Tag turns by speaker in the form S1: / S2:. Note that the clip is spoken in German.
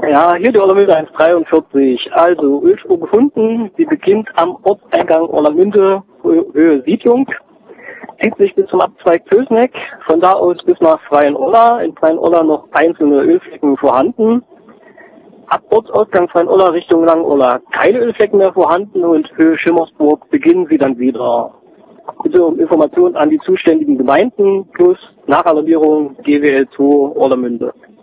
S1: Ja, hier die Orlamünde 143. Also, Ölspur gefunden. Sie beginnt am Ortseingang Orlamünde, Höhe Siedlung. Zieht sich bis zum Abzweig Pösneck. Von da aus bis nach Freien-Olla. In Freien-Olla noch einzelne Ölflecken vorhanden. Ab Ortsausgang Freien-Olla Richtung Langolla keine Ölflecken mehr vorhanden und Höhe Schimmersburg beginnen sie dann wieder. Bitte um Informationen an die zuständigen Gemeinden plus Nachalarmierung GWL 2 Orlamünde.